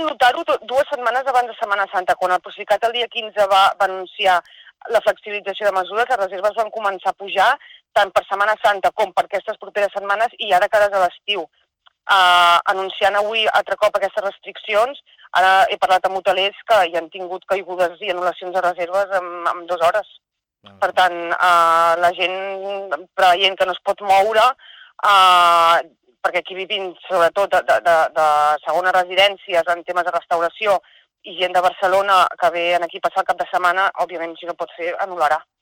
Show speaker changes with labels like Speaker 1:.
Speaker 1: notar-ho 2 setmanes abans de Setmana Santa, quan el Procicat el dia 15 va anunciar la flexibilització de mesures, les reserves van començar a pujar tant per Setmana Santa com per aquestes properes setmanes i ara cares a l'estiu. Anunciant avui altre cop aquestes restriccions, ara he parlat amb hotelers que hi han tingut caigudes i anul·lacions de reserves en 2 hores. Per tant, la gent preveient que no es pot moure, perquè aquí vivim sobretot de segones residències en temes de restauració i gent de Barcelona que ve aquí passar el cap de setmana, òbviament si no pot fer, anul·larà.